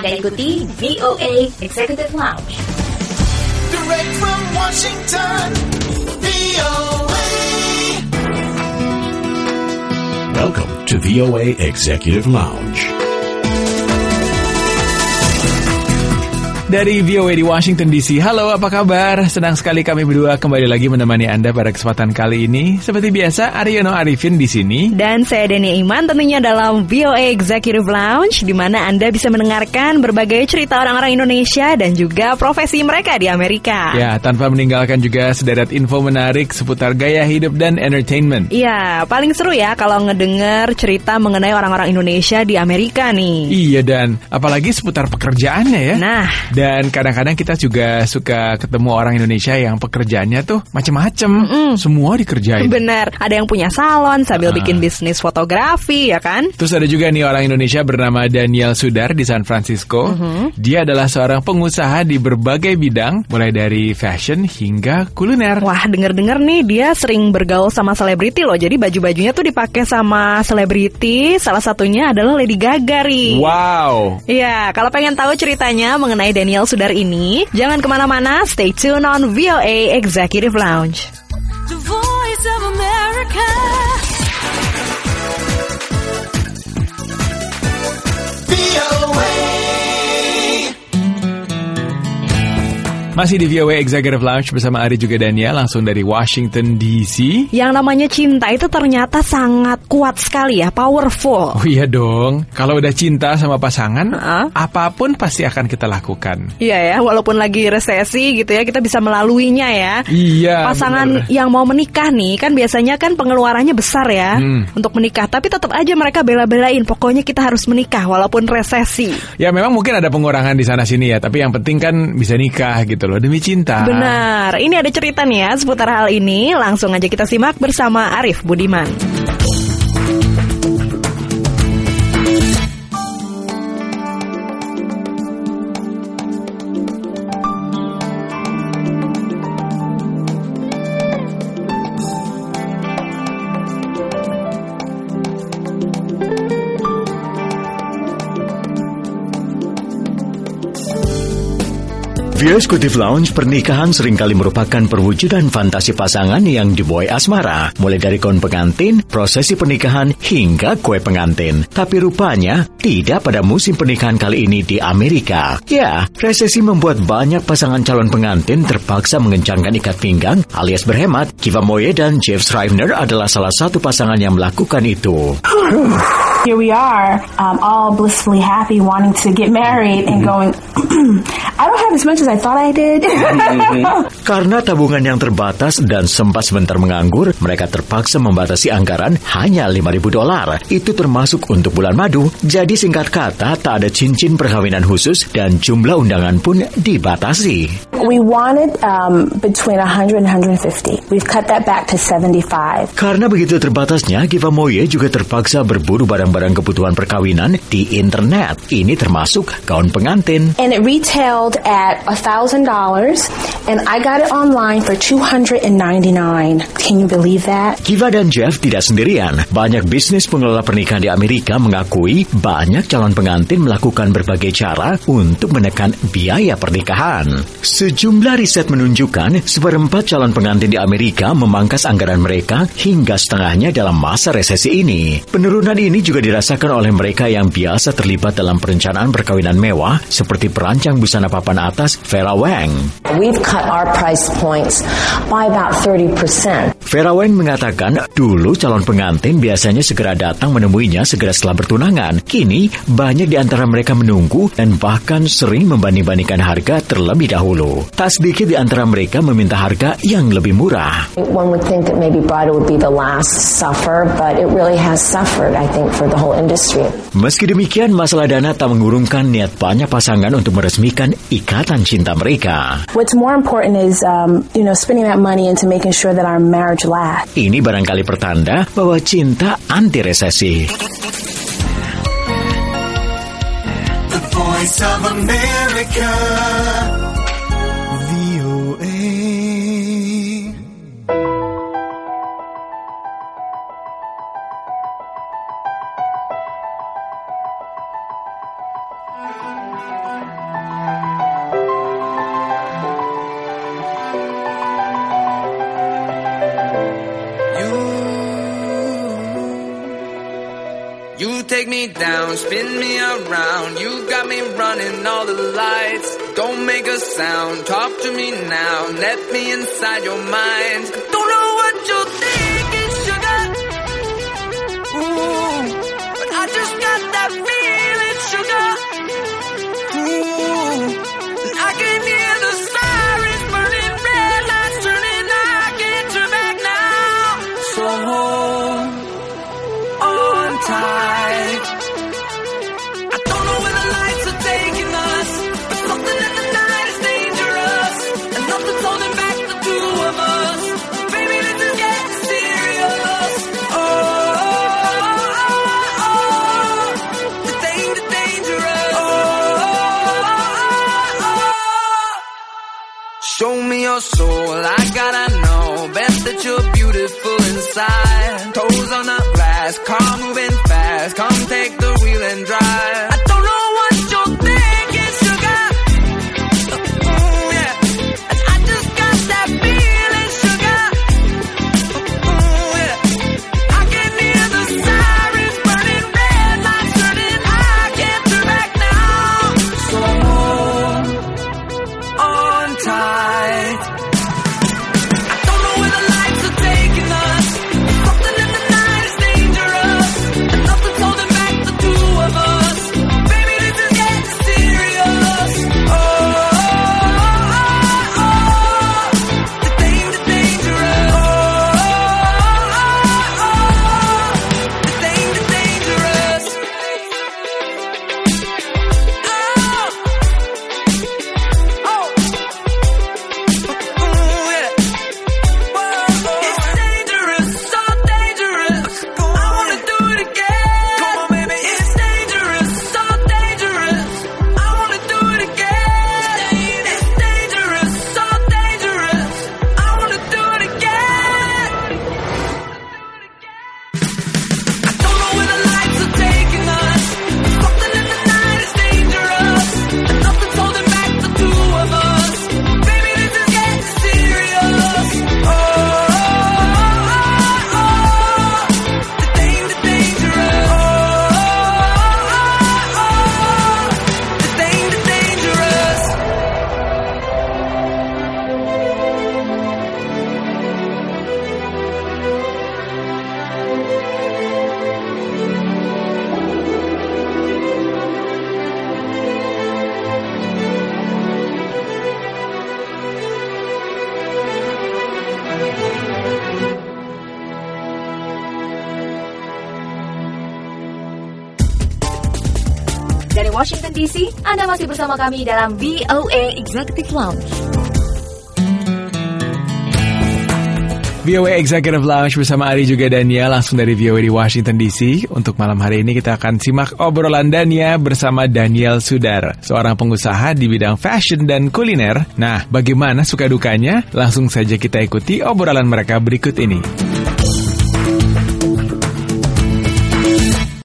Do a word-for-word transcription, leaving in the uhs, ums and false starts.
Anda ikuti V O A Executive Lounge. Direct from Washington, V O A. Welcome to V O A Executive Lounge. Dari V O A di Washington D C. Halo, apa kabar? Senang sekali kami berdua kembali lagi menemani Anda pada kesempatan kali ini. Seperti biasa, Aryono Arifin di sini. Dan saya Denia Iman tentunya dalam V O A Executive Lounge, di mana Anda bisa mendengarkan berbagai cerita orang-orang Indonesia dan juga profesi mereka di Amerika. Ya, tanpa meninggalkan juga sederet info menarik seputar gaya hidup dan entertainment. Iya, paling seru ya kalau ngedenger cerita mengenai orang-orang Indonesia di Amerika nih. Iya, dan apalagi seputar pekerjaannya ya. Nah, dan kadang-kadang kita juga suka ketemu orang Indonesia yang pekerjaannya tuh macem-macem, mm-mm. semua dikerjain. Bener, ada yang punya salon sambil uh. bikin bisnis fotografi ya kan. Terus ada juga nih orang Indonesia bernama Daniel Sudar di San Francisco. uh-huh. Dia adalah seorang pengusaha di berbagai bidang, mulai dari fashion hingga kuliner. Wah, denger-denger nih dia sering bergaul sama selebriti loh. Jadi baju-bajunya tuh dipakai sama selebriti. Salah satunya adalah Lady Gaga, Ri. Wow. Iya, kalau pengen tahu ceritanya mengenai Daniel Sudar ini, jangan kemana-mana, stay tune on V O A Executive Lounge. The Voice of America. V O A. Masih di V O A Executive Lounge bersama Ari juga Daniel, langsung dari Washington D C. Yang namanya cinta itu ternyata sangat kuat sekali ya, powerful. Oh iya dong, kalau udah cinta sama pasangan, uh-uh. apapun pasti akan kita lakukan. Iya ya, walaupun lagi resesi gitu ya, kita bisa melaluinya ya. Iya. Pasangan bener. Yang mau menikah nih, kan biasanya kan pengeluarannya besar ya hmm. untuk menikah. Tapi tetap aja mereka bela-belain, pokoknya kita harus menikah walaupun resesi. Ya memang mungkin ada pengurangan di sana-sini ya, tapi yang penting kan bisa nikah gitu loh, demi cinta. Benar, ini ada cerita nih ya seputar hal ini. Langsung aja kita simak bersama Arif Budiman. V O A Executive Lounge, pernikahan seringkali merupakan perwujudan fantasi pasangan yang dibuai asmara, mulai dari gaun pengantin, prosesi pernikahan, hingga kue pengantin. Tapi rupanya, tidak pada musim pernikahan kali ini di Amerika. Ya, resesi membuat banyak pasangan calon pengantin terpaksa mengencangkan ikat pinggang alias berhemat. Kiva Moye dan Jeff Schreiner adalah salah satu pasangan yang melakukan itu. Here we are, um, all blissfully happy, wanting to get married and going, I don't have as much as I thought I did. Karena tabungan yang terbatas dan sempat sebentar menganggur, mereka terpaksa membatasi anggaran hanya lima ribu dolar. Itu termasuk untuk bulan madu. Jadi singkat kata, tak ada cincin perkawinan khusus dan jumlah undangan pun dibatasi. We wanted um, between one hundred and one hundred fifty. We've cut that back to seventy-five. Karena begitu terbatasnya, Kiva Moye juga terpaksa berburu barang-barang kebutuhan perkawinan di internet. Ini termasuk gaun pengantin. And it retailed at one thousand dollars and I got it online for two hundred ninety-nine. Can you believe that? Kiva dan Jeff tidak sendirian. Banyak bisnis pengelola pernikahan di Amerika mengakui banyak calon pengantin melakukan berbagai cara untuk menekan biaya pernikahan. Sejumlah riset menunjukkan seperempat calon pengantin di Amerika memangkas anggaran mereka hingga setengahnya dalam masa resesi ini. Penurunan ini juga dirasakan oleh mereka yang biasa terlibat dalam perencanaan perkawinan mewah seperti perancang busana papan atas Vera Wang. We've cut our price points by about thirty percent. Vera Wang mengatakan dulu calon pengantin biasanya segera datang menemuinya segera setelah bertunangan. Kini banyak di antara mereka menunggu dan bahkan sering membanding-bandingkan harga terlebih dahulu. Tak sedikit di antara mereka meminta harga yang lebih murah. One would think that maybe bridal would be the last suffer, but it really has suffered, I think, for the whole industry. Meski demikian, masalah dana tak mengurungkan niat banyak pasangan untuk meresmikan ikatan cinta mereka. What's more important is, um, you know, spending that money into making sure that our marriage lasts. Ini barangkali pertanda bahwa cinta anti resesi. The Voice of America. V O A. take me down, spin me around. You got me running all the lights. Don't make a sound, talk to me now. Let me inside your mind. Don't know what you're thinking, sugar. Ooh, but I just got that feeling, sugar. Ooh, and I can hear the sirens burning, red lights turning. I can't turn back now. So hold on tight. I don't know where the lights are taking us, but something in the night is dangerous, and nothing's holding back the two of us. Baby, this is getting serious. Oh, oh, oh, oh. The danger, dangerous. Oh, oh, oh, oh. Show me your soul, I gotta know. Bet that you're beautiful inside. Toes on the glass, car moving fast. Come take the wheel and drive. I don't know what you're thinking, sugar. Ooh, yeah. And I just got that feeling, sugar. Ooh, yeah. I can hear the sirens burning, red lights turning. I can't turn back now. So hold on tight. I don't know where the lights are taking us. Something in the night is dangerous, and nothing's holding back the two of us. Baby, this is getting serious. Oh, oh, oh, oh. The danger, dangerous. Oh, oh, oh. The danger, dangerous. Oh, oh. Ooh, yeah. It's dangerous, so dangerous. I wanna do it again. Come on, baby. It's dangerous, so dangerous. I wanna do it again. It's dangerous, so dangerous. I wanna do it again. I don't know where the lights are taking us. Something in the night is dangerous, and nothing's holding back the two of us. Baby, this is getting serious. Oh, oh, oh, oh. The danger, dangerous. Oh, oh, oh. The danger, dangerous. Dari Washington D C, Anda masih bersama kami dalam V O A Executive Lounge. V O A Executive Lounge bersama Ari juga Dania langsung dari V O A di Washington D C. Untuk malam hari ini kita akan simak obrolan Dania bersama Daniel Sudar, seorang pengusaha di bidang fashion dan kuliner. Nah, bagaimana suka dukanya? Langsung saja kita ikuti obrolan mereka berikut ini.